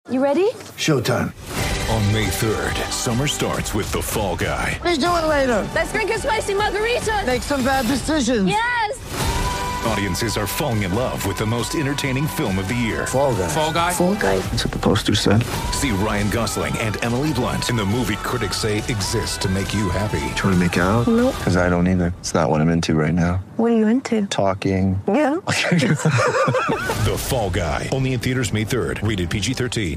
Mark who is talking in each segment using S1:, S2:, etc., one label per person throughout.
S1: You ready?
S2: Showtime.
S3: On May 3rd, summer starts with The Fall Guy.
S2: Let's do it later.
S1: Let's drink a spicy margarita.
S2: Make some bad decisions.
S1: Yes!
S3: Audiences are falling in love with the most entertaining film of the year.
S2: Fall Guy.
S3: Fall Guy?
S1: Fall guy.
S2: That's what the poster said.
S3: See Ryan Gosling and Emily Blunt in the movie critics say exists to make you happy.
S2: Trying to make it out?
S1: Nope.
S2: Because I don't either. It's not what I'm into right now.
S1: What are you into?
S2: Talking.
S1: Yeah.
S3: The Fall Guy. Only in theaters May 3rd. Rated PG-13.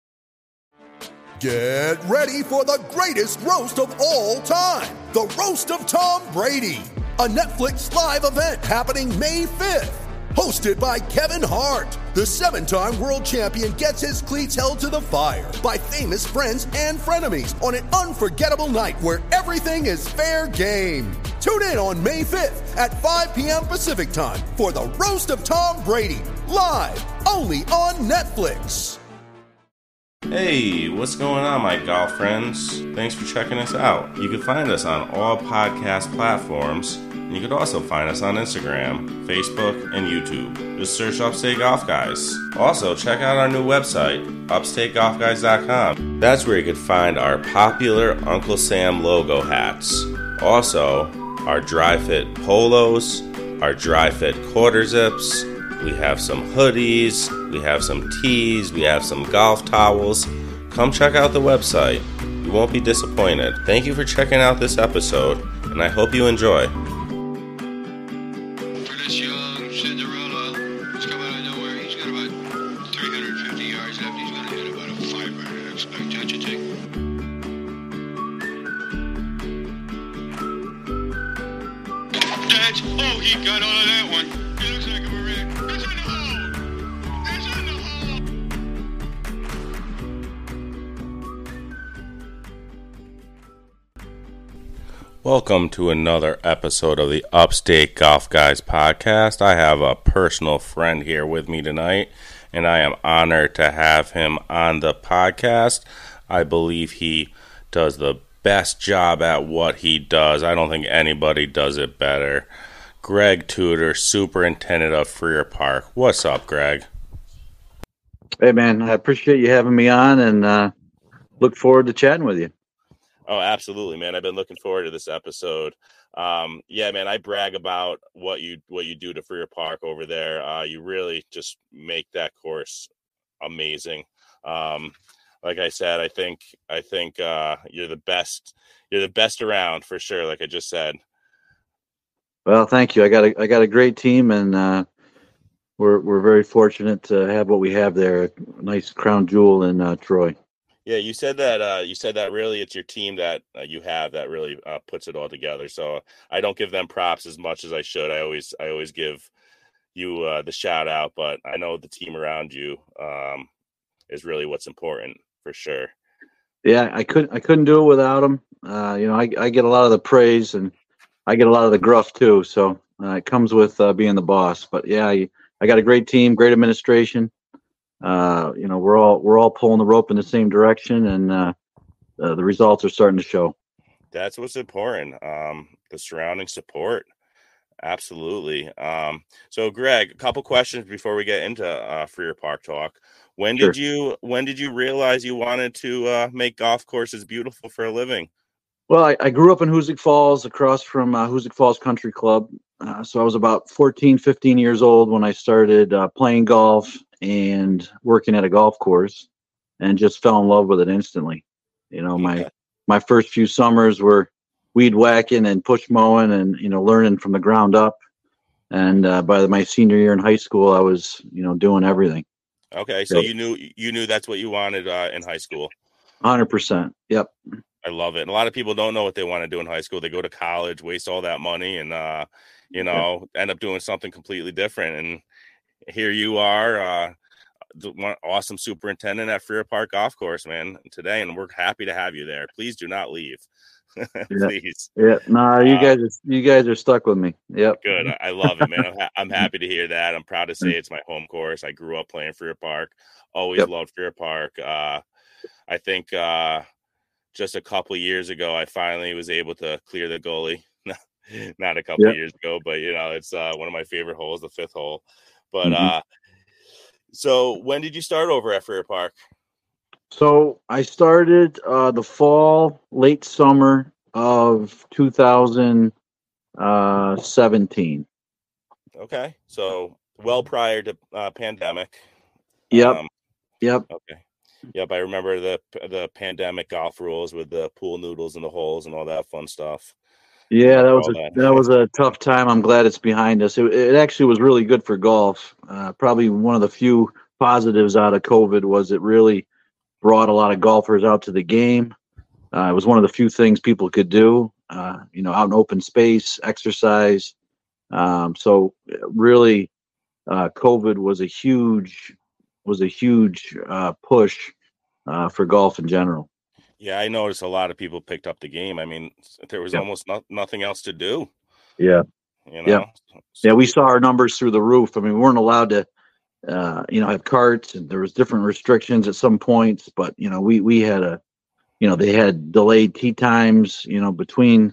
S4: Get ready for the greatest roast of all time. The Roast of Tom Brady. A Netflix live event happening May 5th. Hosted by Kevin Hart. The 7-time world champion gets his cleats held to the fire by famous friends and frenemies on an unforgettable night where everything is fair game. Tune in on May 5th at 5 p.m. Pacific time for the Roast of Tom Brady. Live only on Netflix.
S5: Hey, what's going on, my golf friends? Thanks for checking us out. You can find us on all podcast platforms, and you can also find us on Instagram, Facebook, and YouTube. Just search Upstate Golf Guys. Also, check out our new website, upstategolfguys.com. That's where you can find our popular Uncle Sam logo hats. Also, our dry fit polos, our dry fit quarter zips. We have some hoodies, we have some tees, we have some golf towels. Come check out the website. You won't be disappointed. Thank you for checking out this episode, and I hope you enjoy.
S6: For this young Cinderella, he's coming out of nowhere. He's got about 350 yards left. He's going to hit about a 5-iron, I expect. Don't you think? He got all of that one. He looks like a Marine. It's in the hole! It's in the hole!
S5: Welcome to another episode of the Upstate Golf Guys podcast. I have a personal friend here with me tonight, and I am honored to have him on the podcast. I believe he does the best job at what he does. I don't think anybody does it better. Greg Tudor, Superintendent of Freer Park. What's up, Greg?
S7: Hey, man, I appreciate you having me on and look forward to chatting with you.
S5: Oh, absolutely, man. I've been looking forward to this episode. Yeah, man, I brag about what you do to Freer Park over there. You really just make that course amazing. Like I said, I think you're the best. You're the best around for sure. Like I just said.
S7: Well, thank you. I got a great team, and we're very fortunate to have what we have there. A nice crown jewel in Troy.
S5: Yeah, you said that really it's your team that you have that really puts it all together. So I don't give them props as much as I should. I always give you the shout out, but I know the team around you is really what's important for sure.
S7: Yeah, I couldn't do it without them. I get a lot of the praise and I get a lot of the gruff too. So it comes with being the boss. But yeah, I got a great team, great administration. We're all pulling the rope in the same direction, and the results are starting to show.
S5: That's what's important. The surrounding support. Absolutely. So Greg, a couple questions before we get into Freer Park talk. When did you realize you wanted to make golf courses beautiful for a living?
S7: Well, I grew up in Hoosick Falls, across from Hoosick Falls Country Club. So I was about 14, 15 years old when I started playing golf and working at a golf course, and just fell in love with it instantly. My first few summers were weed whacking and push mowing and, learning from the ground up. And by my senior year in high school, I was, doing everything.
S5: Okay. So you knew that's what you wanted in high school.
S7: 100%. Yep.
S5: I love it. And a lot of people don't know what they want to do in high school. They go to college, waste all that money, and end up doing something completely different. And here you are, one awesome superintendent at Freer Park Golf Course, man, today, and we're happy to have you there. Please do not leave. Please.
S7: Yeah. No, you guys are stuck with me. Yep.
S5: Good. I love it, man. I'm happy to hear that. I'm proud to say it's my home course. I grew up playing Freer Park. Always loved Freer Park. I think just a couple of years ago, I finally was able to clear the goalie. Not a couple of years ago, but it's one of my favorite holes, the fifth hole. But so when did you start over at Freer Park?
S7: So I started the fall, late summer of 2017.
S5: Okay, so well prior to pandemic.
S7: Yep. Yep.
S5: Okay. Yep, I remember the pandemic golf rules with the pool noodles and the holes and all that fun stuff.
S7: Yeah,
S5: Remember all
S7: that was a tough time. I'm glad it's behind us. It actually was really good for golf. Probably one of the few positives out of COVID was it really brought a lot of golfers out to the game. It was one of the few things people could do, out in open space, exercise. So really, COVID was a huge push for golf in general.
S5: Yeah, I noticed a lot of people picked up the game. I mean, there was almost nothing else to do.
S7: Yeah.
S5: So
S7: Yeah, we saw our numbers through the roof. I mean, we weren't allowed to, have carts, and there was different restrictions at some points. But we had they had delayed tee times. Between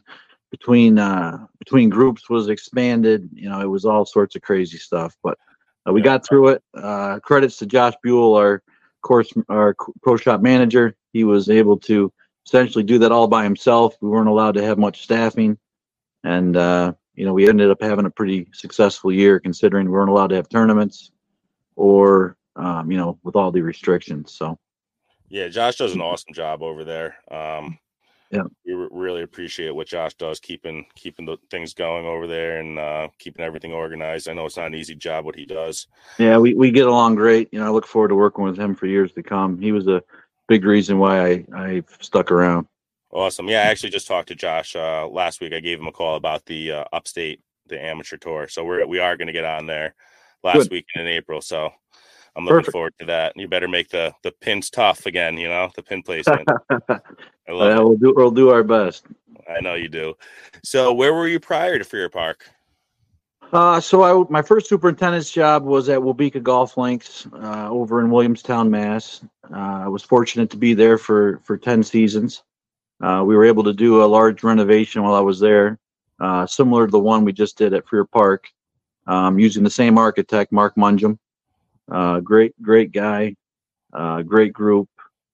S7: groups was expanded. It was all sorts of crazy stuff. But we got through it. Credits to Josh Buell, our pro shop manager. He was able to essentially do that all by himself. We weren't allowed to have much staffing, and we ended up having a pretty successful year considering we weren't allowed to have tournaments or with all the restrictions. So
S5: yeah, Josh does an awesome job over there. We really appreciate what Josh does, keeping the things going over there and keeping everything organized. I know it's not an easy job what he does.
S7: Yeah, we get along great. I look forward to working with him for years to come. He was a big reason why I stuck around.
S5: Awesome. Yeah, I actually just talked to Josh last week. I gave him a call about the Upstate, the amateur tour. So we are going to get on there last week in April. So I'm looking forward to that. You better make the pins tough again, the pin placement. I love it.
S7: We'll do our best.
S5: I know you do. So where were you prior to Freer Park?
S7: My first superintendent's job was at Wabeka Golf Links over in Williamstown, Mass. I was fortunate to be there for 10 seasons. We were able to do a large renovation while I was there, similar to the one we just did at Freer Park, using the same architect, Mark Munjum. Great guy, great group.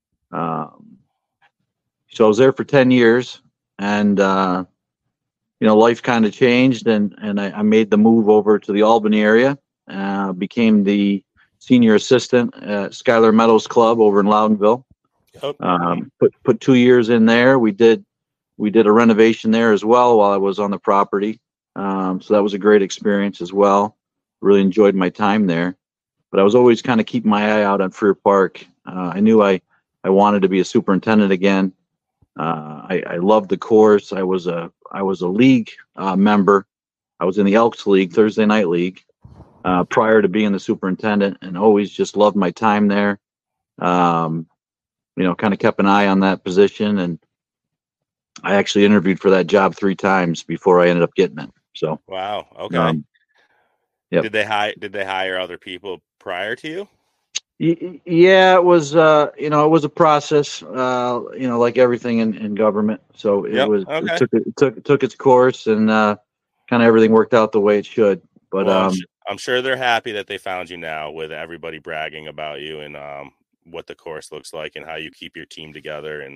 S7: So I was there for 10 years, and life kind of changed, and I made the move over to the Albany area. Became the senior assistant at Schuyler Meadows Club over in Loudonville. Put 2 years in there. We did a renovation there as well while I was on the property. So that was a great experience as well. Really enjoyed my time there. But I was always kind of keeping my eye out on Freer Park. I knew I wanted to be a superintendent again. I loved the course. I was a league member. I was in the Elks League, Thursday Night League, prior to being the superintendent, and always just loved my time there. Kind of kept an eye on that position, and I actually interviewed for that job 3 times before I ended up getting it. So
S5: wow, okay.
S7: Yep.
S5: Did they hire other people prior to you?
S7: Yeah, it was it was a process, like everything in government. So it took its course, and kind of everything worked out the way it should. But
S5: I'm sure they're happy that they found you now, with everybody bragging about you and what the course looks like and how you keep your team together. And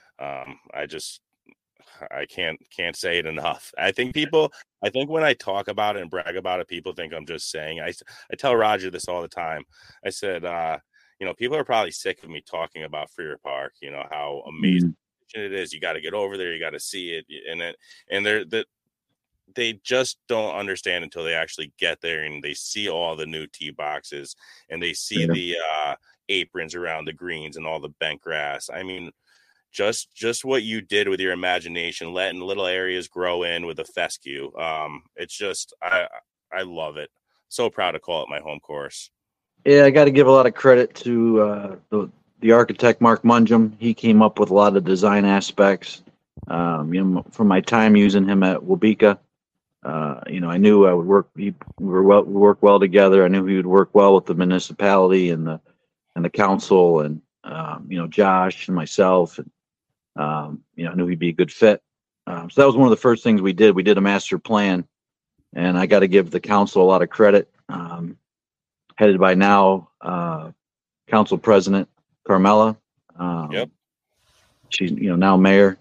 S5: I can't say it enough. I think when I talk about it and brag about it, people think I'm just saying. I tell Roger this all the time. I said, people are probably sick of me talking about Freer Park. How amazing it is. You got to get over there. You got to see it. And they just don't understand until they actually get there and they see all the new tee boxes and they see the aprons around the greens and all the bent grass. I mean, just what you did with your imagination, letting little areas grow in with a fescue. It's just, I love it. So proud to call it my home course.
S7: Yeah, I got to give a lot of credit to the architect, Mark Munjum. He came up with a lot of design aspects. From my time using him at Wabeka, I knew I would work well together. I knew he would work well with the municipality and the council, and Josh and myself, and I knew he'd be a good fit. So that was one of the first things we did. We did a master plan, and I got to give the council a lot of credit. Headed by now Council President Carmela.
S5: Yep.
S7: She's now mayor.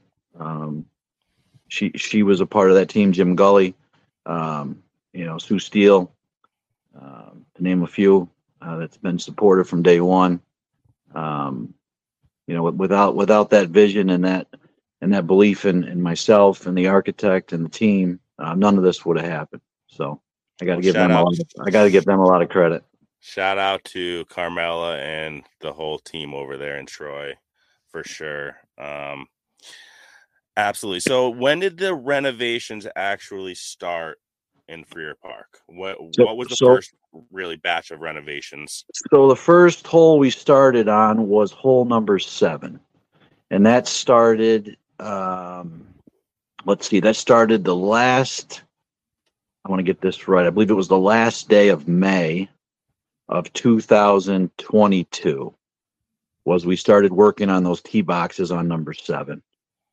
S7: She was a part of that team. Jim Gully, Sue Steele, to name a few. That's been supportive from day one. Without that vision and that belief in myself and the architect and the team, none of this would have happened. So I got to give them a lot of credit.
S5: Shout out to Carmela and the whole team over there in Troy, for sure. Absolutely. So when did the renovations actually start in Freer Park? What was the first really batch of renovations?
S7: So the first hole we started on was hole number 7. And that started, that started the last, I want to get this right, I believe it was the last day of May of 2022 was we started working on those tee boxes on number 7.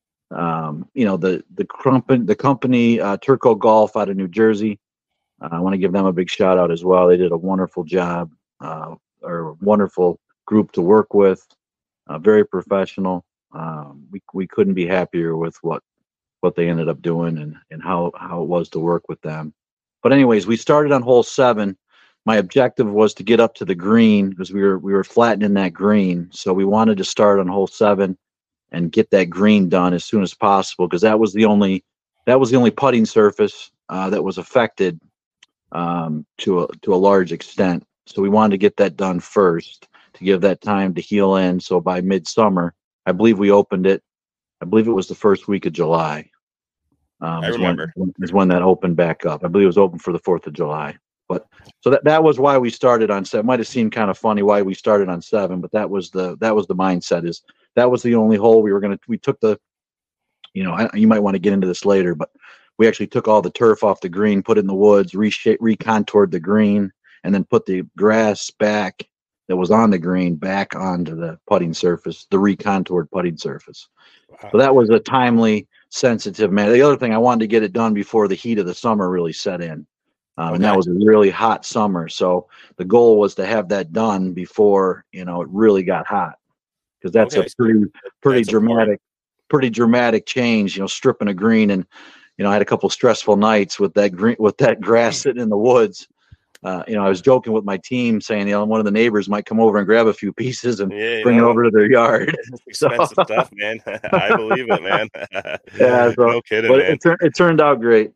S7: The company Turco Golf out of New Jersey. I want to give them a big shout out as well. They did a wonderful job, or a wonderful group to work with. Very professional. We couldn't be happier with what they ended up doing and how it was to work with them. But anyways, we started on hole 7. My objective was to get up to the green because we were flattening that green. So we wanted to start on hole 7 and get that green done as soon as possible because that was the only putting surface that was affected to a large extent. So we wanted to get that done first to give that time to heal in. So by midsummer, I believe we opened it. I believe it was the first week of July.
S5: I remember
S7: is when that opened back up. I believe it was open for the 4th of July. But so that was why we started on 7. It might have seemed kind of funny why we started on 7, but that was the mindset. Is that was the only hole we took the, you might want to get into this later, but we actually took all the turf off the green, put it in the woods, recontoured the green, and then put the grass back that was on the green back onto the putting surface, the recontoured putting surface. Wow. So that was a timely, sensitive matter. The other thing, I wanted to get it done before the heat of the summer really set in. And that was a really hot summer. So the goal was to have that done before, it really got hot. Because that's a pretty dramatic change, stripping a green. And, I had a couple stressful nights with that grass sitting in the woods. I was joking with my team saying, one of the neighbors might come over and grab a few pieces and bring it over to their yard.
S5: It's expensive stuff, man. I believe it, man.
S7: Yeah,
S5: no kidding,
S7: but
S5: man.
S7: It turned out great.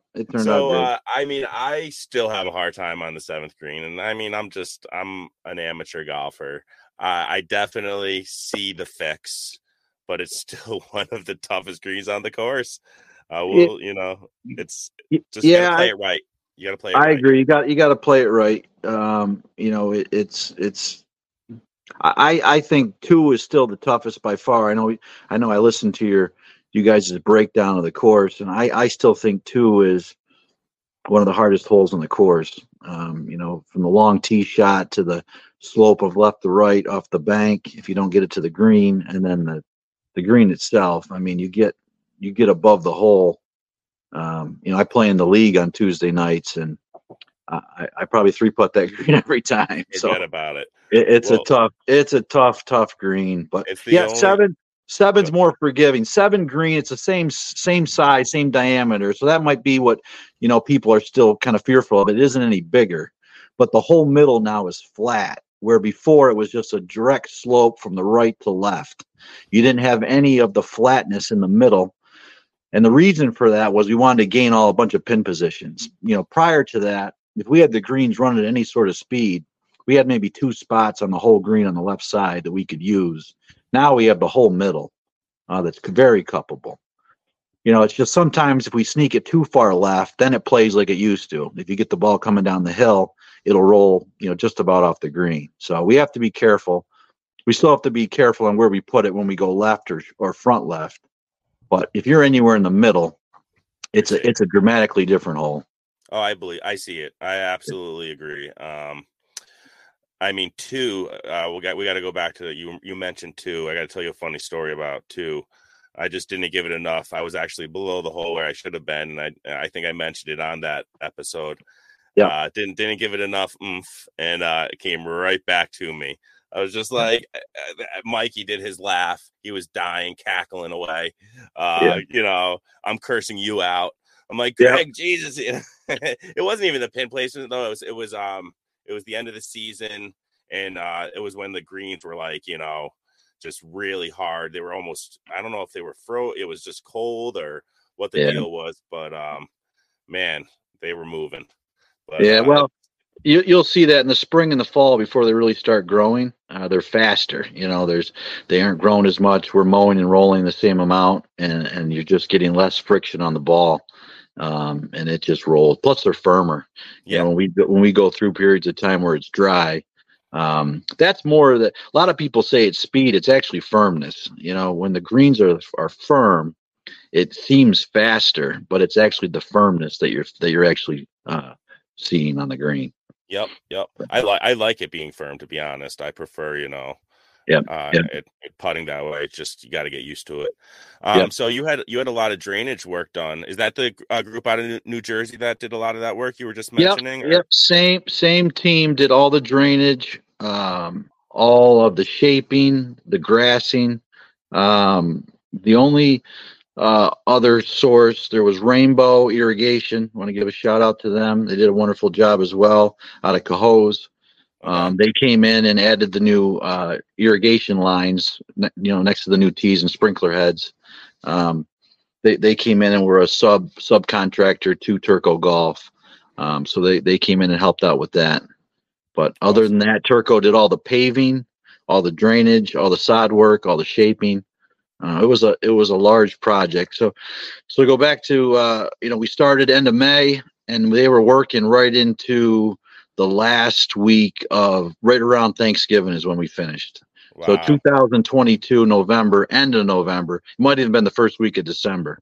S5: I still have a hard time on the 7th green, and I'm an amateur golfer. I definitely see the fix, but it's still one of the toughest greens on the course. It's just gotta play it right. You gotta play it right.
S7: I agree. You got to play it right. I think 2 is still the toughest by far. I know. I listened to you guys' breakdown of the course, and I still think 2 is one of the hardest holes on the course. From the long tee shot to the slope of left to right off the bank, if you don't get it to the green, and then the green itself. You get above the hole. I play in the league on Tuesday nights, and I probably 3-putt that green every time.
S5: Forget about it.
S7: It's a tough green, but seven's more forgiving. 7 green, it's the same size, same diameter. So that might be what, people are still kind of fearful of. It isn't any bigger, but the whole middle now is flat, where before it was just a direct slope from the right to left. You didn't have any of the flatness in the middle. And the reason for that was we wanted to gain a bunch of pin positions. Prior to that, if we had the greens running at any sort of speed, we had maybe 2 spots on the whole green on the left side that we could use. Now we have the whole middle that's very cuppable. It's just sometimes if we sneak it too far left, then it plays like it used to. If you get the ball coming down the hill, it'll roll, just about off the green. So we have to be careful. We still have to be careful on where we put it when we go left or front left. But if you're anywhere in the middle, it's a dramatically different hole.
S5: Oh, I see it. I absolutely agree. 2. We got to go back to you mentioned 2. I got to tell you a funny story about 2. I just didn't give it enough. I was actually below the hole where I should have been, and I think I mentioned it on that episode. Yeah. Didn't give it enough oomph, and it came right back to me. I was just like, Mikey did his laugh. He was dying, cackling away. I'm cursing you out. I'm like, Greg, Jesus. It wasn't even the pin placement though. It was the end of the season, and it was when the greens were like, just really hard. They were almost, I don't know if they were it was just cold or what the deal was, but man, they were moving. But,
S7: well, you'll see that in the spring and the fall before they really start growing. They're faster. They aren't grown as much. We're mowing and rolling the same amount, and you're just getting less friction on the ball, and it just rolls. Plus, they're firmer.
S5: Yeah.
S7: When we go through periods of time where it's dry, that's more that a lot of people say it's speed. It's actually firmness. When the greens are firm, it seems faster, but it's actually the firmness that you're actually seeing on the green.
S5: Yep. I like it being firm, to be honest. I prefer, it putting that way. It's just, you got to get used to it. So you had a lot of drainage work done. Is that the group out of New Jersey that did a lot of that work you were just mentioning?
S7: Yep. Same team did all the drainage, all of the shaping, the grassing. The only other source, there was Rainbow Irrigation. I want to give a shout out to them. They did a wonderful job as well out of Cohoes. They came in and added the new irrigation lines, next to the new tees and sprinkler heads. They came in and were a subcontractor to Turco Golf. So they came in and helped out with that. But other than that, Turco did all the paving, all the drainage, all the sod work, all the shaping. It was a large project. So to go back to, we started end of May, and they were working right into the last week of right around Thanksgiving is when we finished. Wow. So 2022 November, end of November, it might have been the first week of December.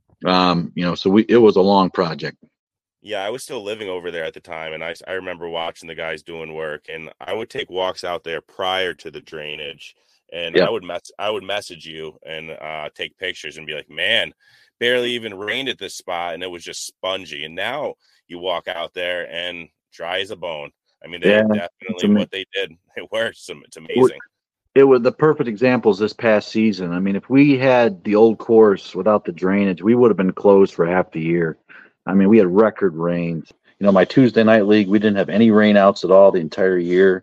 S7: So it was a long project.
S5: Yeah, I was still living over there at the time, and I remember watching the guys doing work, and I would take walks out there prior to the drainage. And I would message you and take pictures and be like, man, barely even rained at this spot, and it was just spongy. And now you walk out there and dry as a bone. I mean, definitely what they did, it works. It's amazing.
S7: It was the perfect examples this past season. I mean, if we had the old course without the drainage, we would have been closed for half the year. I mean, we had record rains. My Tuesday night league, we didn't have any rainouts at all the entire year.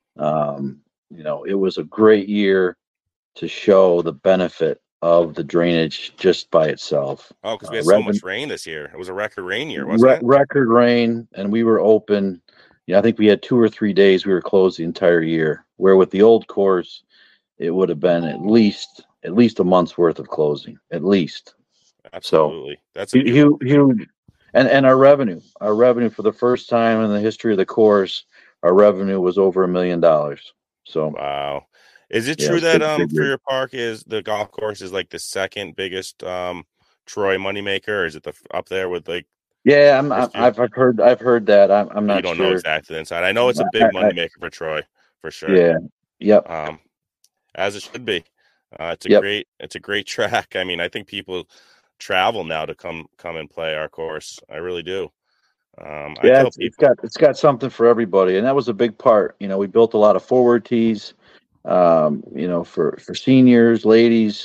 S7: It was a great year to show the benefit of the drainage just by itself.
S5: Oh, because we had so much rain this year. It was a record rain year, wasn't it?
S7: Record rain, and we were open. I think we had 2 or 3 days we were closed the entire year, where with the old course, it would have been at least a month's worth of closing, at least.
S5: Absolutely.
S7: So,
S5: that's
S7: huge. And our revenue for the first time in the history of the course, our revenue was over $1 million. So
S5: wow. Is it true that for your park is the golf course is like the second biggest Troy moneymaker, or is it up there with like?
S7: Yeah, I've heard that. I'm not sure.
S5: You don't know exactly the inside. I know it's a big moneymaker for Troy for sure.
S7: Yeah. Yep.
S5: As it should be. It's a great track. I mean, I think people travel now to come and play our course. I really do. It's got something for everybody, and that was a big part. We built a lot of forward tees, for seniors, ladies,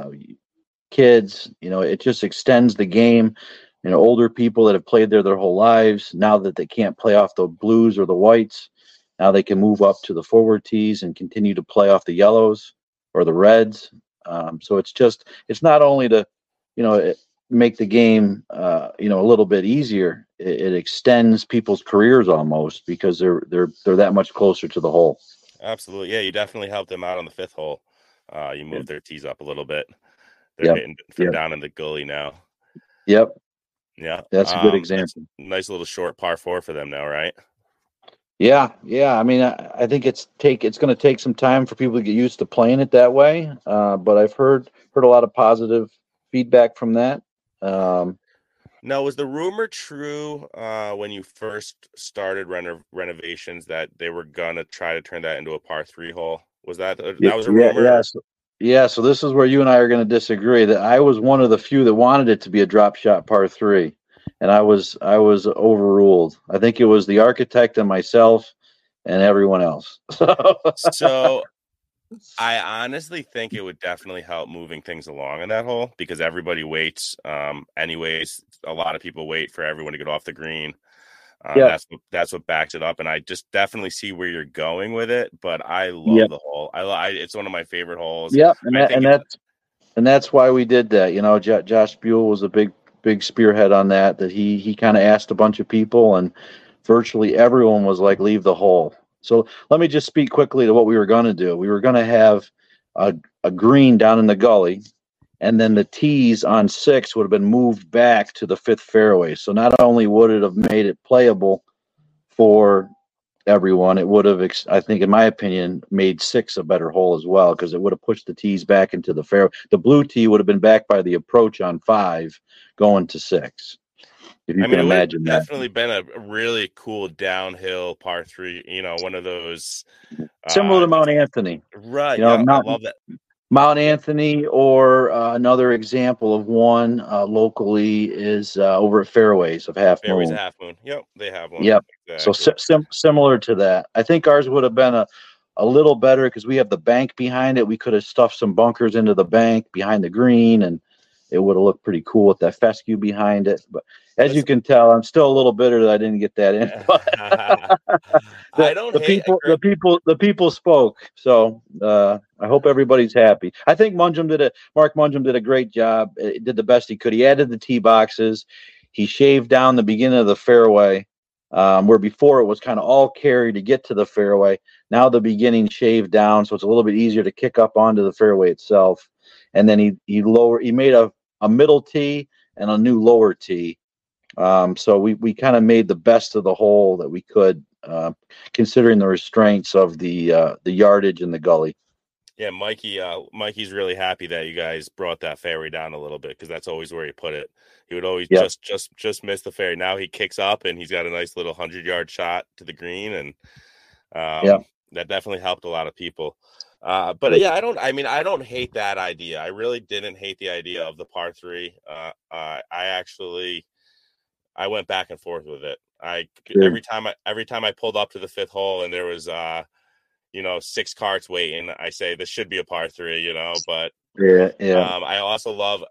S5: kids. It just extends the game. Older people that have played there their whole lives, now that they can't play off the blues or the whites, now they can move up to the forward tees and continue to play off the yellows or the reds. So it's not only to, make the game, a little bit easier. It extends people's careers almost because they're that much closer to the hole. Absolutely. Yeah. You definitely help them out on the fifth hole. You move their tees up a little bit. They're hitting from down in the gully now.
S7: Yep.
S5: Yeah.
S7: That's a good example.
S5: Nice little short par 4 for them now, right?
S7: Yeah. I mean, I think it's going to take some time for people to get used to playing it that way. But I've heard a lot of positive feedback from that.
S5: Now, was the rumor true when you first started renovations that they were gonna try to turn that into a par 3 hole? Was that was a rumor?
S7: Yeah. So this is where you and I are going to disagree. That I was one of the few that wanted it to be a drop shot par 3, and I was overruled. I think it was the architect and myself and everyone else.
S5: So I honestly think it would definitely help moving things along in that hole because everybody waits. Anyways, a lot of people wait for everyone to get off the green. That's what backs it up, and I just definitely see where you're going with it. But I love the hole. It's one of my favorite holes.
S7: Yep, and that's why we did that. You know, Josh Buell was a big spearhead on that. That he kind of asked a bunch of people, and virtually everyone was like, "Leave the hole." So let me just speak quickly to what we were going to do. We were going to have a green down in the gully, and then the tees on 6 would have been moved back to the 5th fairway. So not only would it have made it playable for everyone, it would have, I think, in my opinion, made 6 a better hole as well because it would have pushed the tees back into the fairway. The blue tee would have been back by the approach on 5 going to 6. If you can imagine that.
S5: Definitely been a really cool downhill par 3, you know, one of those.
S7: Similar to Mount Anthony.
S5: Right.
S7: You know,
S5: I love that.
S7: Mount Anthony, or another example of one locally is over at Fairways of Half Moon.
S5: Fairways of Half Moon. Yep, they have one.
S7: Yep.
S5: Exactly.
S7: So similar to that. I think ours would have been a little better because we have the bank behind it. We could have stuffed some bunkers into the bank behind the green, and it would have looked pretty cool with that fescue behind it. But as you can tell, I'm still a little bitter that I didn't get that in. The people spoke. So I hope everybody's happy. I think Mark Munjum did a great job. He did the best he could. He added the tee boxes. He shaved down the beginning of the fairway, where before it was kind of all carry to get to the fairway. Now the beginning shaved down, so it's a little bit easier to kick up onto the fairway itself. And then he made a middle tee and a new lower tee. So we kind of made the best of the hole that we could, considering the restraints of the yardage in the gully.
S5: Yeah, Mikey's really happy that you guys brought that fairway down a little bit because that's always where he put it. He would always just miss the fairway. Now he kicks up and he's got a nice little 100-yard shot to the green, and that definitely helped a lot of people. But yeah, I don't hate that idea. I really didn't hate the idea of the par 3. I went back and forth with it. Every time I pulled up to the 5th hole and there was 6 carts waiting, I say this should be a par 3, you know, but I also love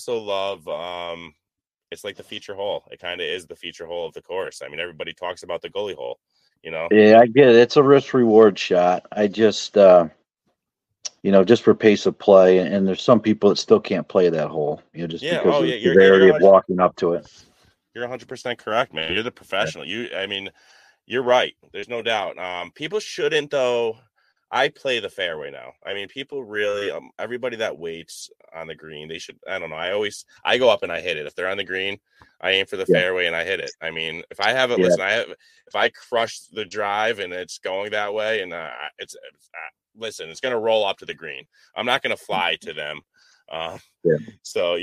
S5: it's like the feature hole. It kind of is the feature hole of the course. I mean, everybody talks about the gully hole, you know. Yeah,
S7: I get it. It's a risk reward shot. I just just for pace of play, and there's some people that still can't play that hole, because of the severity of walking up to it.
S5: You're 100% correct, man. You're the professional. You're right. There's no doubt. People shouldn't, though. I play the fairway now. I mean, people really, everybody that waits on the green, they should, I don't know. I go up and I hit it. If they're on the green, I aim for the fairway and I hit it. I mean, if I have it, if I crush the drive and it's going that way and it's going to roll up to the green. I'm not going to fly to them. So,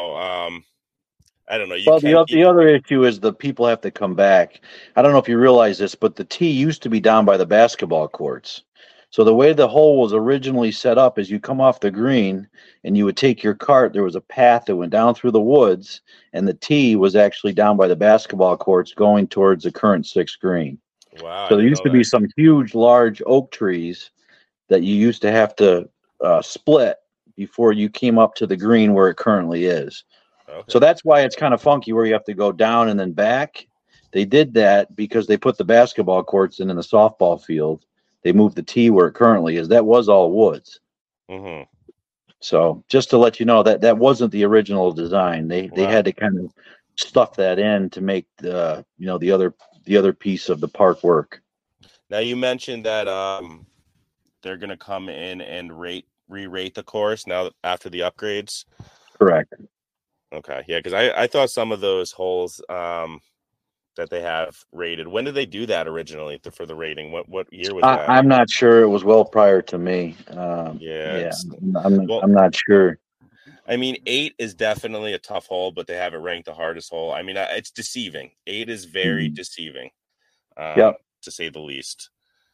S5: I don't know.
S7: The other issue is the people have to come back. I don't know if you realize this, but the tee used to be down by the basketball courts. So the way the hole was originally set up is you come off the green and you would take your cart. There was a path that went down through the woods, and the tee was actually down by the basketball courts going towards the current 6th green.
S5: Wow.
S7: So there used to be some huge, large oak trees that you used to have to split before you came up to the green where it currently is. Okay. So that's why it's kind of funky where you have to go down and then back. They did that because they put the basketball courts in the softball field. They moved the tee where it currently is. That was all woods. Mm-hmm. So just to let you know that wasn't the original design. They had to kind of stuff that in to make the other piece of the park work.
S5: Now you mentioned that they're going to come in and re-rate the course now after the upgrades.
S7: Correct.
S5: Okay, yeah, because I thought some of those holes that they have rated. When did they do that originally for the rating? What year was that?
S7: I'm not sure. It was well prior to me. I'm not sure.
S5: I mean, 8 is definitely a tough hole, but they have it ranked the hardest hole. I mean, it's deceiving. 8 is very deceiving, to say the least.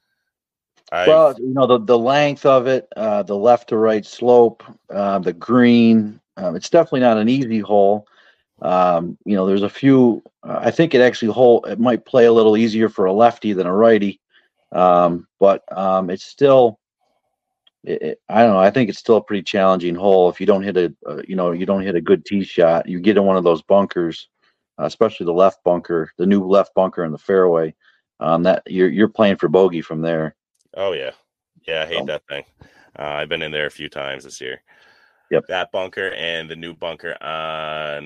S7: The length of it, the left to right slope, the green. It's definitely not an easy hole. There's a few. I think it might play a little easier for a lefty than a righty, But it's still, I don't know. I think it's still a pretty challenging hole. If you don't hit you don't hit a good tee shot, you get in one of those bunkers, especially the left bunker, the new left bunker in the fairway. That you're playing for bogey from there.
S5: Oh yeah, I hate that thing. I've been in there a few times this year.
S7: Yep.
S5: That bunker and the new bunker on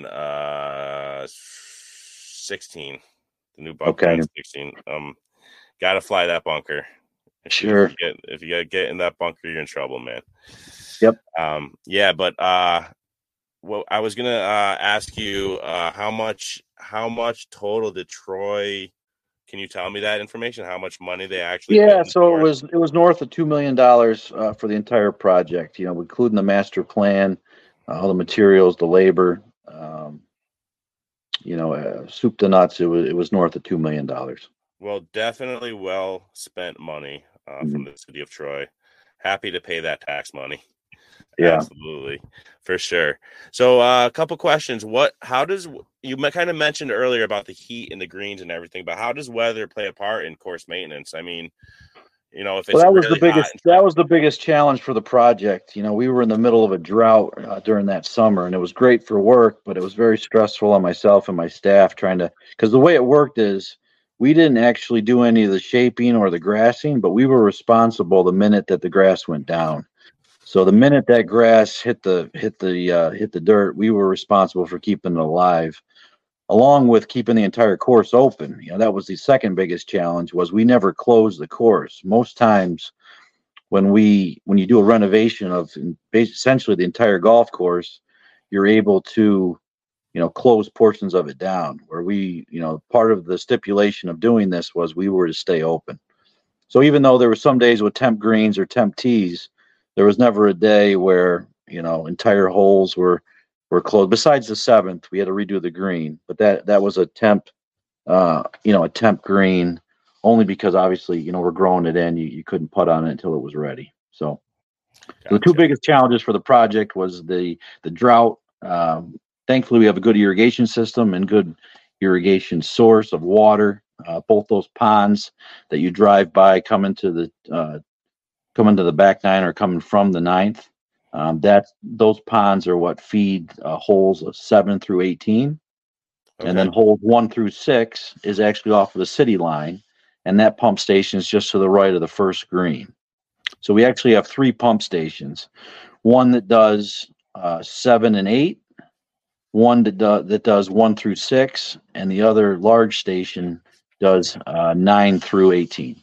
S5: 16. The new bunker on 16. Got to fly that bunker.
S7: Sure.
S5: If you get in that bunker, you're in trouble, man.
S7: Yep.
S5: Yeah, but well, I was gonna ask you how much total did Troy? Can you tell me that information? How much money they actually?
S7: Yeah, so it was north of $2 million for the entire project. Including the master plan, all the materials, the labor. Soup to nuts. It was north of $2 million.
S5: Well, definitely well spent money from the city of Troy. Happy to pay that tax money. Yeah, absolutely, for sure. So, a couple questions. How does you kind of mentioned earlier about the heat and the greens and everything, but how does weather play a part in course maintenance? I mean, if it's
S7: that was
S5: really
S7: that was the biggest challenge for the project. We were in the middle of a drought during that summer, and it was great for work, but it was very stressful on myself and my staff because the way it worked is we didn't actually do any of the shaping or the grassing, but we were responsible the minute that the grass went down. So the minute that grass hit the dirt, we were responsible for keeping it alive, along with keeping the entire course open. That was the second biggest challenge. Was we never closed the course. Most times, when you do a renovation of essentially the entire golf course, you're able to close portions of it down. Where part of the stipulation of doing this was we were to stay open. So even though there were some days with temp greens or temp tees, there was never a day where entire holes were closed. Besides the 7th, we had to redo the green, but that was a temp green, only because obviously we're growing it in. You couldn't putt on it until it was ready. So
S5: Gotcha.
S7: The two biggest challenges for the project was the drought. Thankfully, we have a good irrigation system and good irrigation source of water. Both those ponds that you drive by coming to the back nine or coming from the 9th. Those ponds are what feed holes 7 through 18. Okay. And then holes 1 through 6 is actually off of the city line. And that pump station is just to the right of the first green. So we actually have 3 pump stations. One that does 7 and 8, one that does 1 through 6, and the other large station does 9 through 18.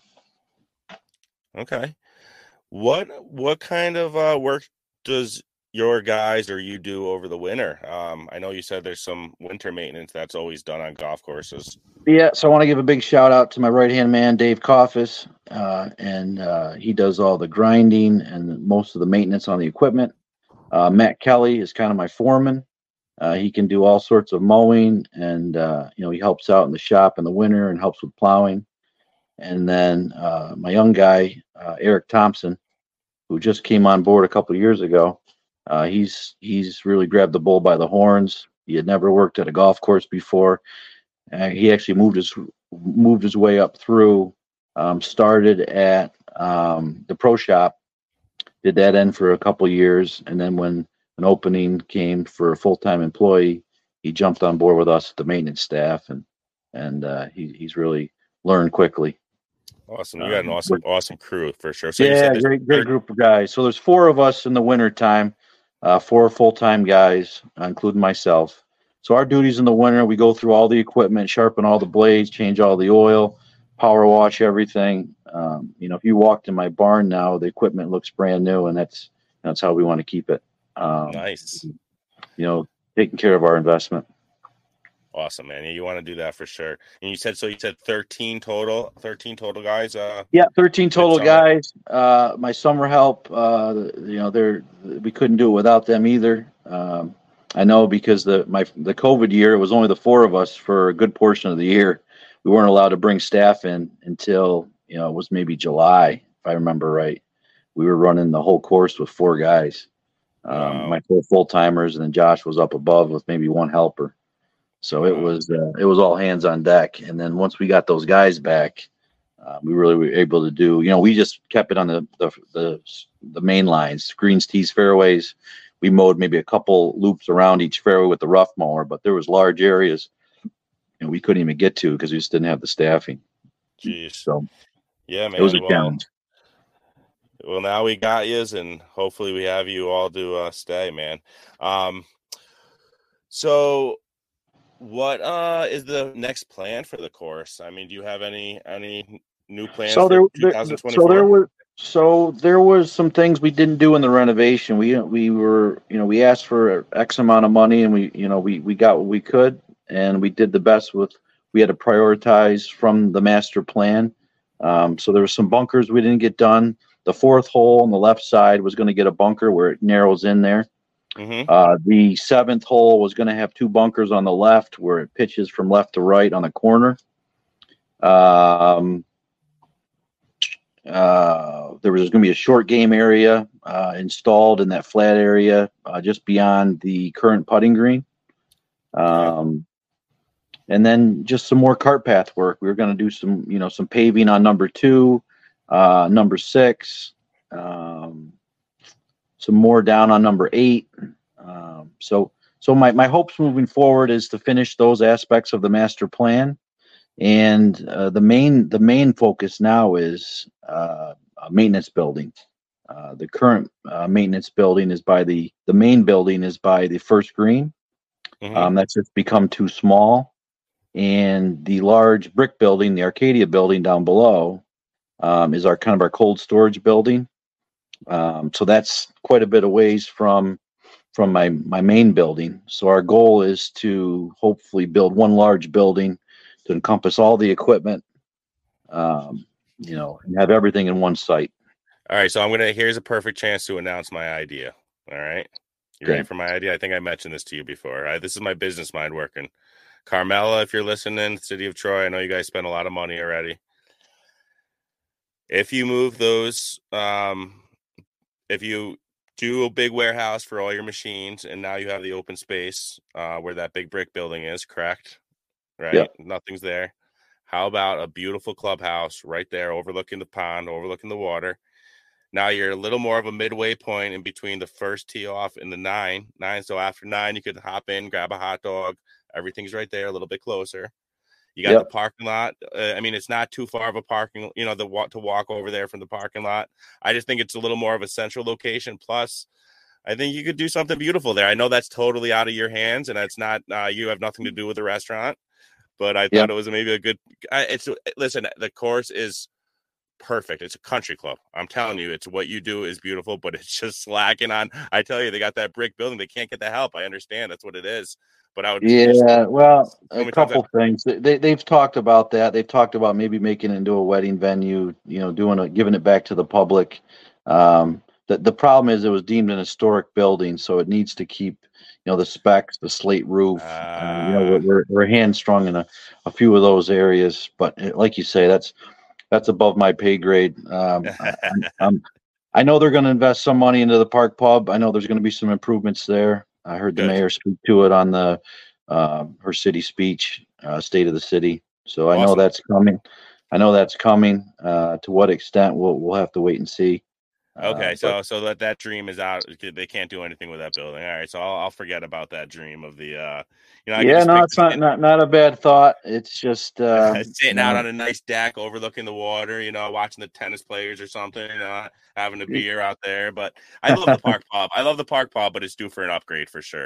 S5: Okay. What kind of work does your guys or you do over the winter? I know you said there's some winter maintenance that's always done on golf courses.
S7: Yeah, so I want to give a big shout out to my right-hand man, Dave Coffis, and he does all the grinding and most of the maintenance on the equipment. Matt Kelly is kind of my foreman. He can do all sorts of mowing, and he helps out in the shop in the winter and helps with plowing. And then my young guy, Eric Thompson, who just came on board a couple of years ago, he's really grabbed the bull by the horns. He had never worked at a golf course before. He actually moved his way up through. Started at the pro shop, did that end for a couple of years, and then when an opening came for a full-time employee, he jumped on board with us at the maintenance staff, and he's really learned quickly.
S5: Awesome. You got an awesome crew for sure. So
S7: yeah, great group of guys. So there's 4 of us in the wintertime, 4 full-time guys, including myself. So our duties in the winter, we go through all the equipment, sharpen all the blades, change all the oil, power wash everything. If you walked in my barn now, the equipment looks brand new, and that's how we want to keep it.
S5: Nice.
S7: Taking care of our investment.
S5: Awesome, man. You want to do that for sure. And you said 13 total guys.
S7: Yeah, 13 total guys. My summer help, we couldn't do it without them either. I know because the COVID year, it was only the 4 of us for a good portion of the year. We weren't allowed to bring staff in until it was maybe July, if I remember right. We were running the whole course with 4 guys. My 4 full-timers, and then Josh was up above with maybe 1 helper. So it was all hands on deck. And then once we got those guys back, We really were able to do. We just kept it on the main lines, greens, tees, fairways. We mowed maybe a couple loops around each fairway with the rough mower, but there was large areas we couldn't even get to because we just didn't have the staffing.
S5: Jeez.
S7: So
S5: yeah, man,
S7: it was a challenge.
S5: Well, now we got yous, and hopefully we have you all to stay, man. So what is the next plan for the course? I mean, do you have any new plans for 2024?
S7: There was some things we didn't do in the renovation. We we asked for X amount of money, and we got what we could, and we did the best with. We had to prioritize from the master plan. So there were some bunkers we didn't get done. The fourth hole on the left side was going to get a bunker where it narrows in there.
S5: Mm-hmm.
S7: The seventh hole was going to have two bunkers on the left where it pitches from left to right on the corner. There was going to be a short game area installed in that flat area just beyond the current putting green. And then just some more cart path work. We were going to do some paving on number 2, number 6, some more down on number 8. So my hopes moving forward is to finish those aspects of the master plan. And the main focus now is a maintenance building. The current maintenance building is by the main building is by the first green.
S5: Mm-hmm.
S7: That's just become too small. And the large brick building, the Arcadia building down below, is our cold storage building. So that's quite a bit of ways from my main building. So our goal is to hopefully build one large building to encompass all the equipment, and have everything in one site.
S5: All right, so here's a perfect chance to announce my idea. All right, you ready for my idea? I think I mentioned this to you before. This is my business mind working. Carmela, if you're listening, City of Troy, I know you guys spent a lot of money already. If you move those, if you do a big warehouse for all your machines, and now you have the open space where that big brick building is, correct? Right?
S7: Yep.
S5: Nothing's there. How about a beautiful clubhouse right there overlooking the pond, overlooking the water? Now you're a little more of a midway point in between the first tee off and the 9. So after 9, you could hop in, grab a hot dog. Everything's right there, a little bit closer. You got the parking lot. It's not too far of a parking, to walk over there from the parking lot. I just think it's a little more of a central location. Plus, I think you could do something beautiful there. I know that's totally out of your hands, and that's not you have nothing to do with the restaurant. But I thought it was maybe a good. Listen, the course is perfect. It's a country club. I'm telling you, it's what you do is beautiful, but it's just slacking on. I tell you, they got that brick building. They can't get the help. I understand that's what it is. But I would.
S7: A couple things. They've talked about that. They've talked about maybe making it into a wedding venue. Giving it back to the public. The problem is it was deemed an historic building, so it needs to keep. The specs, the slate roof. We're hamstrung in a few of those areas, but like you say, that's above my pay grade. I know they're going to invest some money into the Park Pub. I know there's going to be some improvements there. I heard the mayor speak to it on her city speech, State of the City. So I know that's coming. To what extent we'll have to wait and see.
S5: Okay, so that dream is out. They can't do anything with that building. All right, so I'll forget about that dream of the.
S7: It's not a bad thought. It's just
S5: sitting out on a nice deck overlooking the water. Watching the tennis players or something. Having a beer out there. But I love the Park Pub. But it's due for an upgrade for sure.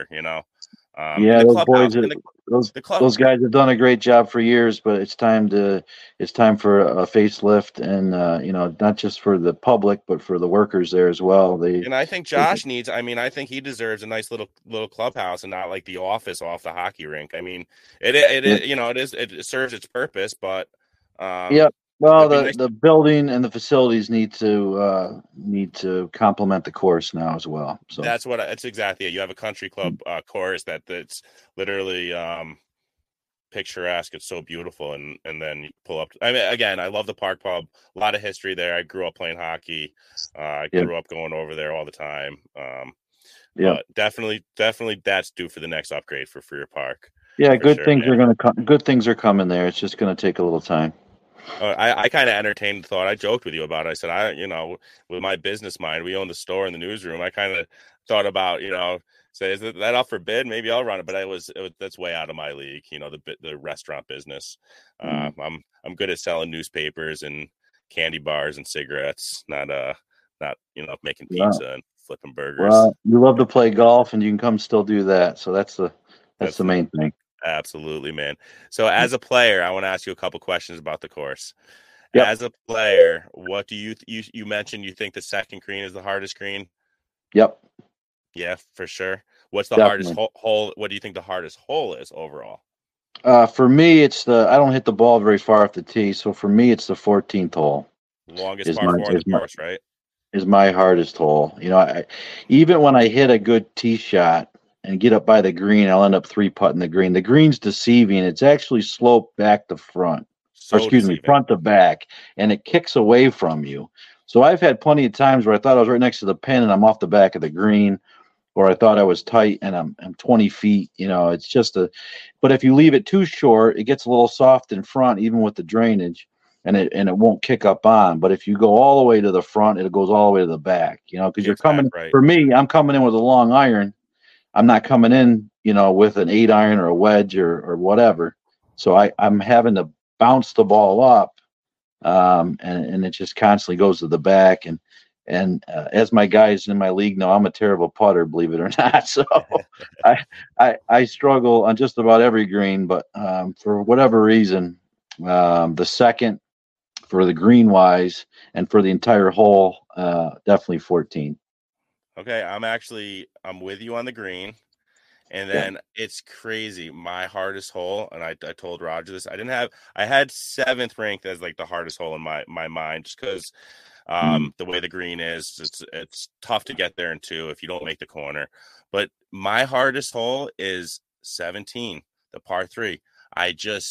S7: Those guys have done a great job for years, but it's time for a facelift, and not just for the public, but for the workers there as well.
S5: I think Josh needs. I think he deserves a nice little clubhouse and not like the office off the hockey rink. It serves its purpose, but
S7: Well, the building and the facilities need to complement the course now as well. So
S5: that's exactly it. You have a country club course that's literally picturesque. It's so beautiful, and then you pull up. Again, I love the Park Pub. A lot of history there. I grew up playing hockey. I grew up going over there all the time. But definitely, that's due for the next upgrade for Freer Park.
S7: Yeah, good things are going to come. Good things are coming there. It's just going to take a little time.
S5: I kind of entertained the thought. I joked with you about it. I said, with my business mind, we own the store and the newsroom. I kind of thought about, say, is that up for bid? Maybe I'll run it, but that's way out of my league. The restaurant business. I'm good at selling newspapers and candy bars and cigarettes, not making pizza and flipping burgers.
S7: Well, you love to play golf, and you can come still do that. So that's the main thing.
S5: Absolutely, man. So as a player, I want to ask you a couple questions about the course.
S7: Yep.
S5: As a player, what do you mentioned you think the second green is the hardest green?
S7: Yep.
S5: Yeah, for sure. What's the
S7: Definitely.
S5: hardest hole? What do you think the hardest hole is overall?
S7: For me, I don't hit the ball very far off the tee, so for me, it's the 14th hole.
S5: Longest par 4 in the course, right?
S7: Is my hardest hole. Even when I hit a good tee shot and get up by the green, I'll end up 3-putting the green. The green's deceiving. It's actually sloped back to front. Front to back, and it kicks away from you. So I've had plenty of times where I thought I was right next to the pin and I'm off the back of the green, or I thought I was tight and I'm 20 feet. It's just but if you leave it too short, it gets a little soft in front, even with the drainage, and it won't kick up on. But if you go all the way to the front, it goes all the way to the back, because you're coming,
S5: right.
S7: For me, I'm coming in with a long iron. I'm not coming in, with an 8-iron or a wedge or whatever. So I'm having to bounce the ball up, and it just constantly goes to the back. And as my guys in my league know, I'm a terrible putter, believe it or not. So I struggle on just about every green, but for whatever reason, the second for the green wise and for the entire hole, definitely 14.
S5: Okay, I'm with you on the green. And then It's crazy. My hardest hole, and I told Roger this, I had 7th ranked as like the hardest hole in my mind, just because the way the green is, it's tough to get there in 2 if you don't make the corner. But my hardest hole is 17, the par 3. I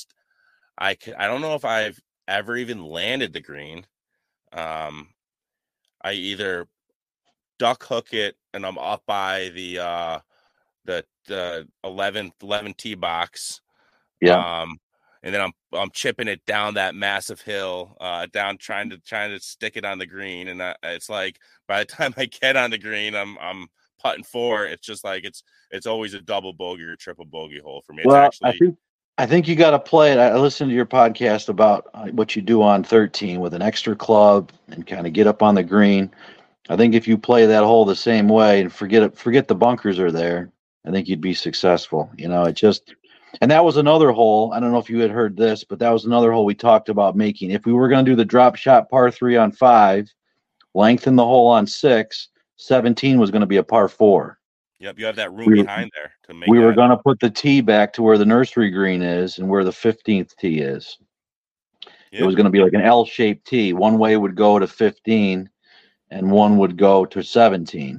S5: don't know if I've ever even landed the green. I either duck hook it and I'm up by the 11 tee box, and then I'm chipping it down that massive hill, down trying to stick it on the green, and it's like by the time I get on the green, I'm putting 4. It's just like it's always a double bogey or triple bogey hole for me.
S7: I think you got to play it. I listened to your podcast about what you do on 13 with an extra club and kind of get up on the green. I think if you play that hole the same way and forget the bunkers are there, I think you'd be successful. And that was another hole. I don't know if you had heard this, but that was another hole we talked about making. If we were going to do the drop shot par 3 on 5, lengthen the hole on 6, 17 was going to be a par 4.
S5: Yep, you have that room behind there to make.
S7: We were going to put the tee back to where the nursery green is and where the 15th tee is. Yep. It was going to be like an L-shaped tee. One way would go to 15, and one would go to 17.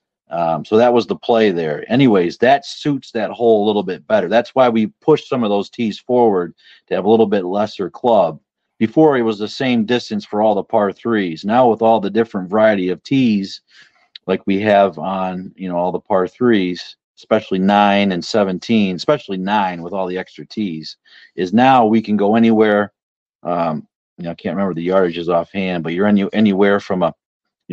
S7: So that was the play there. Anyways, that suits that hole a little bit better. That's why we pushed some of those tees forward to have a little bit lesser club. Before, it was the same distance for all the par 3s. Now with all the different variety of tees like we have on, all the par 3s, especially 9 and 17, especially 9 with all the extra tees, is now we can go anywhere. I can't remember the yardages offhand, but you're anywhere from a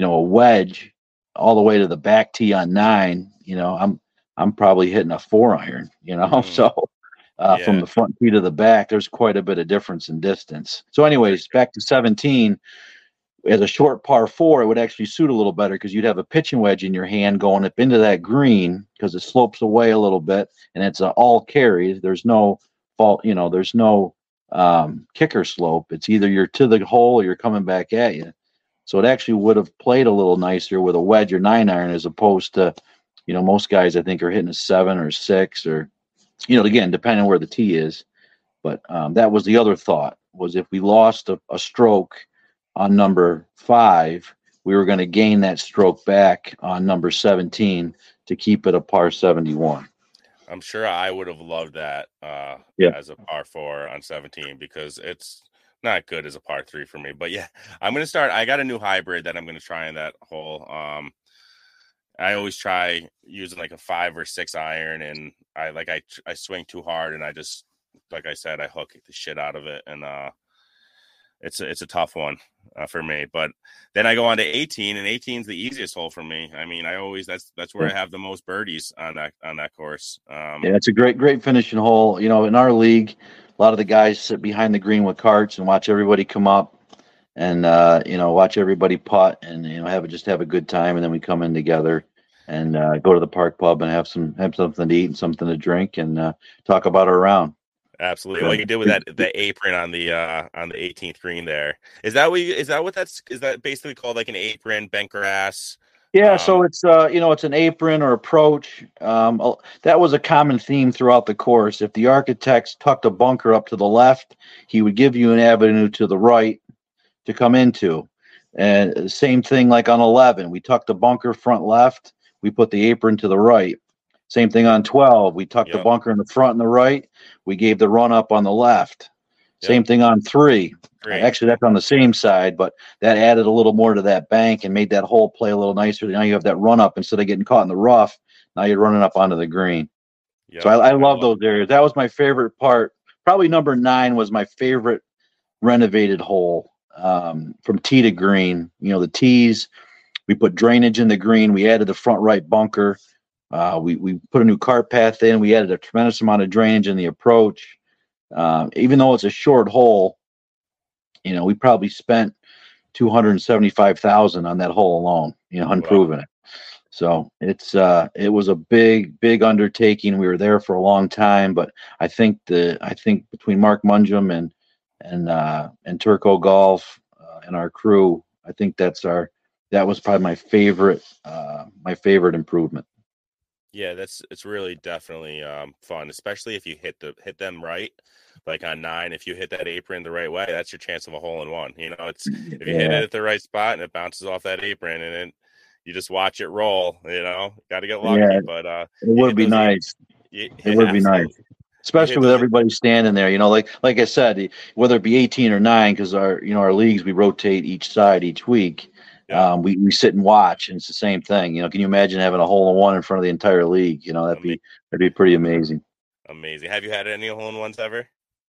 S7: wedge all the way to the back tee on 9. I'm probably hitting a 4-iron, so from the front tee to the back, there's quite a bit of difference in distance. So anyways, back to 17, as a short par 4, it would actually suit a little better because you'd have a pitching wedge in your hand going up into that green because it slopes away a little bit and it's all carried. There's no fault, there's no kicker slope. It's either you're to the hole or you're coming back at you. So it actually would have played a little nicer with a wedge or 9-iron as opposed to, most guys I think are hitting a 7 or 6 or, again, depending on where the tee is. But that was the other thought, was if we lost a stroke on number 5, we were going to gain that stroke back on number 17 to keep it a par 71.
S5: I'm sure I would have loved that as a par 4 on 17 because it's not good as a par 3 for me. But yeah, I'm going to start. I got a new hybrid that I'm going to try in that hole. I always try using like a 5 or 6 iron, and I swing too hard, and I just, like I said, I hook the shit out of it. And it's a tough one for me. But then I go on to 18, and 18 is the easiest hole for me. I mean, that's where I have the most birdies on that course.
S7: Yeah, it's a great finishing hole. In our league, a lot of the guys sit behind the green with carts and watch everybody come up, and watch everybody putt, and have a good time, and then we come in together and go to the park pub and have something to eat and something to drink, and talk about our round.
S5: Absolutely. What you did with the apron on the 18th green there. Is that basically called like an apron, bent grass?
S7: Yeah, so it's it's an apron or approach. That was a common theme throughout the course. If the architects tucked a bunker up to the left, he would give you an avenue to the right to come into. And same thing like on 11, we tucked the bunker front left, we put the apron to the right. Same thing on 12, we tucked the bunker in the front and the right, we gave the run up on the left. Same thing on 3. Great. Actually, that's on the same side, but that added a little more to that bank and made that hole play a little nicer. Now you have that run up instead of getting caught in the rough. Now you're running up onto the green. Yep. So I love those areas. That was my favorite part. Probably number 9 was my favorite renovated hole from tee to green. The tees, we put drainage in the green. We added the front right bunker. We put a new cart path in. We added a tremendous amount of drainage in the approach. Even though it's a short hole, we probably spent $275,000 on that hole alone, unproven it. So it was a big undertaking. We were there for a long time, but I think between Mark Mungem and Turco Golf and our crew, I think that was probably my favorite improvement.
S5: Yeah, it's really definitely fun, especially if you hit them right. Like on 9, if you hit that apron the right way, that's your chance of a hole in one. If you hit it at the right spot and it bounces off that apron, and then you just watch it roll. Got to get lucky, but
S7: it would be nice. It would be nice, especially with everybody standing there. Like I said, whether it be 18 or 9, because our leagues, we rotate each side each week. Yeah. We sit and watch, and it's the same thing. Can you imagine having a hole in one in front of the entire league? That'd be pretty amazing.
S5: Amazing. Have you had any hole in ones ever?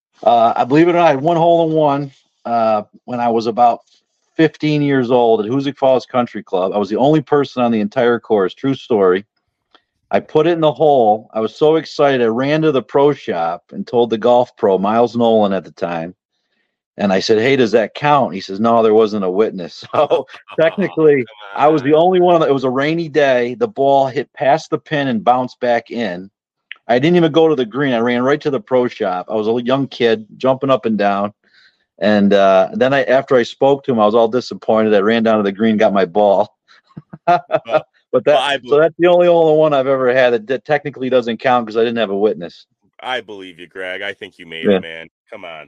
S7: I believe it or not, I had one hole in one when I was about 15 years old at Hoosick Falls Country Club. I was the only person on the entire course. True story. I put it in the hole. I was so excited. I ran to the pro shop and told the golf pro, Miles Nolan at the time, and I said, "Hey, does that count?" He says, "No, there wasn't a witness." So technically, I was the only one. It was a rainy day. The ball hit past the pin and bounced back in. I didn't even go to the green. I ran right to the pro shop. I was a young kid jumping up and down. And then after I spoke to him, I was all disappointed. I ran down to the green, got my ball. So that's the only one I've ever had that technically doesn't count because I didn't have a witness.
S5: I believe you, Greg. I think you made it, man. Come on.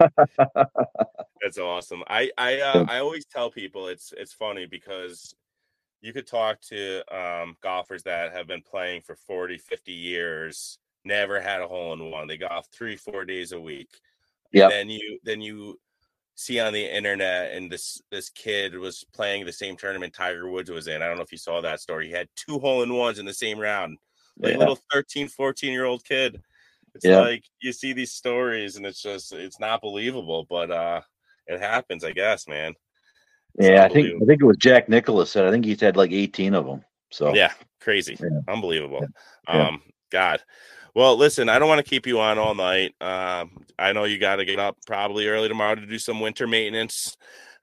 S5: That's awesome. I always tell people it's funny because you could talk to golfers that have been playing for 40, 50 years, never had a hole in one. They golf 3-4 days a week. Yeah. Then you see on the internet, and this kid was playing the same tournament Tiger Woods was in. I don't know if you saw that story. He had 2 hole-in-ones in the same round. Like a little 13, 14-year-old kid. It's like you see these stories, and it's not believable, but it happens, I guess, man.
S7: I think it was Jack Nicklaus said. I think he's had like 18 of them. So
S5: crazy, unbelievable. God. Well, listen, I don't want to keep you on all night. I know you got to get up probably early tomorrow to do some winter maintenance,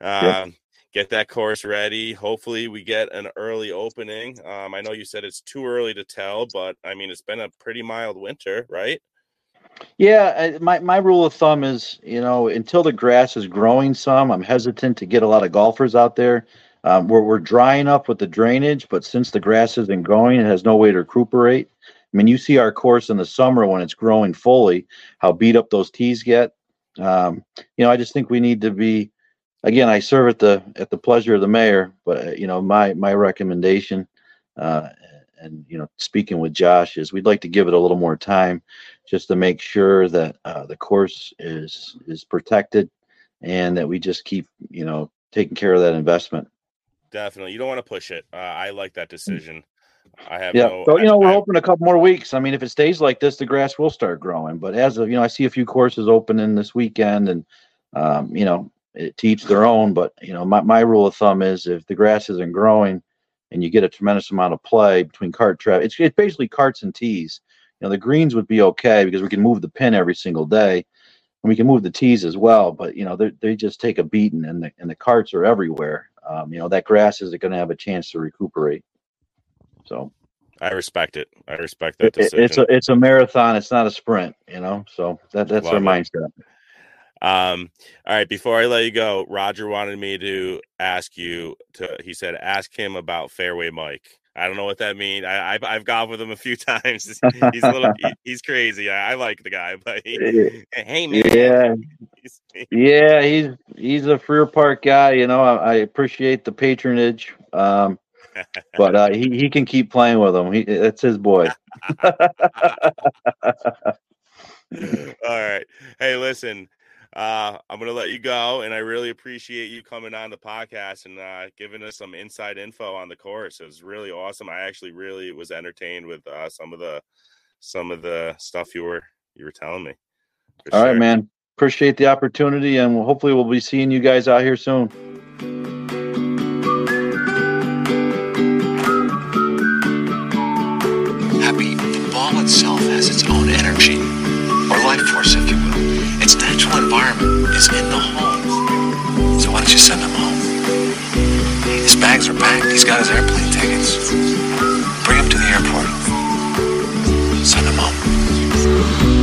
S5: get that course ready. Hopefully we get an early opening. I know you said it's too early to tell, but I mean, it's been a pretty mild winter, right?
S7: Yeah, my rule of thumb is, until the grass is growing some, I'm hesitant to get a lot of golfers out there. We're drying up with the drainage, but since the grass isn't growing, it has no way to recuperate. I mean, you see our course in the summer when it's growing fully, how beat up those tees get. I just think we need to be. Again, I serve at the pleasure of the mayor, but my recommendation, and speaking with Josh, is we'd like to give it a little more time, just to make sure that the course is protected, and that we just keep taking care of that investment.
S5: Definitely, you don't want to push it. I like that decision.
S7: So we're hoping a couple more weeks. I mean, if it stays like this, the grass will start growing. But as of I see a few courses opening this weekend, and to each their own. But my rule of thumb is if the grass isn't growing and you get a tremendous amount of play between cart trap, it's basically carts and tees. The greens would be okay because we can move the pin every single day, and we can move the tees as well. But they just take a beating, and the carts are everywhere. That grass isn't going to have a chance to recuperate. So
S5: I respect it. I respect that decision.
S7: It's a marathon. It's not a sprint. So that's
S5: Love
S7: our
S5: it.
S7: mindset.
S5: All right. Before I let you go, Roger wanted me to ask you he said, ask him about Fairway Mike. I don't know what that means. I've golfed with him a few times. He's crazy. I like the guy, but hey man.
S7: Yeah. He's a Freer Park guy. I appreciate the patronage. But he can keep playing with him. It's his boy.
S5: All right. Hey, listen. I'm going to let you go, and I really appreciate you coming on the podcast and giving us some inside info on the course. It was really awesome. I actually really was entertained with some of the stuff you were telling me.
S7: All right, man. Appreciate the opportunity, and hopefully we'll be seeing you guys out here soon.
S8: Happy, the ball itself has its own energy, or life force, if you will. Its natural environment is in the home. So why don't you send him home? His bags are packed. He's got his airplane tickets. Bring him to the airport. Send him home.